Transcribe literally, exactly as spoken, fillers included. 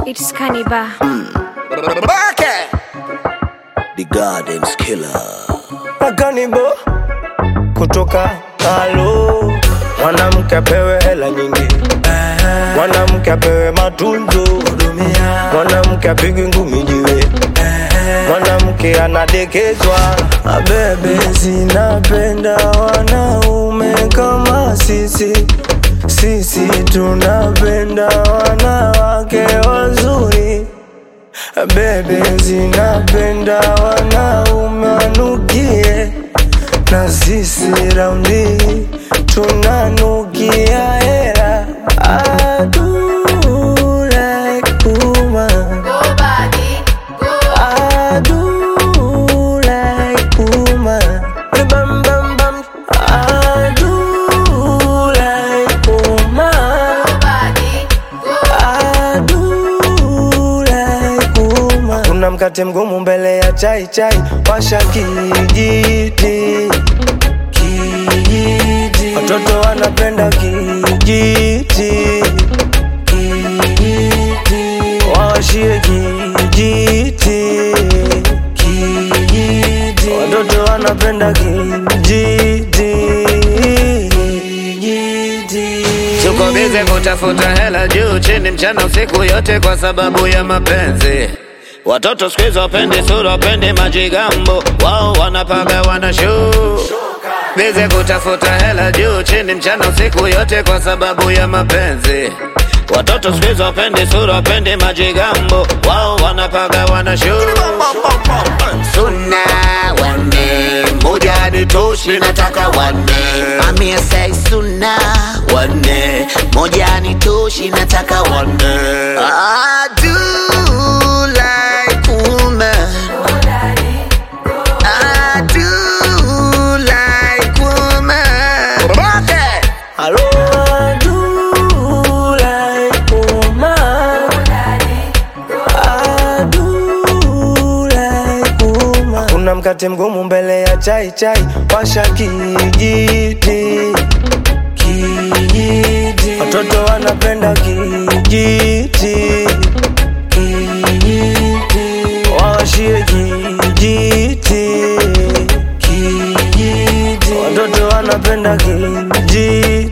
It's Cannibal. The Gardens Killer. Cannibal kutoka halo. Mwanamke apewe hela nyingi, mwanamke apewe matunzo, mwanamke apigwe ngumi jiwe, mwanamke anadekezwa. Bebe zinapenda wanaume kama sisi, sisi tunapenda wanawake wazuri. Bebe zinapenda wanaume wanukie, na sisi raundi tunanukia hera. I do like woman, Go body, go. I do like woman, bam bam bam. I do like woman, Go body, go. I do like woman. Kuna mkate mgumu mbele ya chai chai, washa kijiti, kijiti. Watoto wanapenda kijiti, kijiti. Washie kijiti, kijiti. Watoto wanapenda kijiti, kijiti. Tuko bize kutafuta hela juu chini mchana usiku yote kwa sababu ya mapenzi. Watoto siku hizi wapendi sura, wapendi majigambo, wao wanapaga wanashu. Bize kutafuta hela juu chini mchana usiku yote kwa sababu ya mapenzi. Watoto siku hizi wapendi sura, wapendi majigambo, wao wanapaga wanashu. Suna wane, moja nitoshi nataka wane. Mami say suna wane, moja nitoshi nataka wane. I do like woman, I do like woman. Hello, I do like woman, I do like woman. Kuna mkate mgumu mbele ya chai chai, washa kijiti, kijiti. Watoto wanapenda kijiti, kijiti. Washie kijiti, kijiti. Watoto wanapenda kijiti.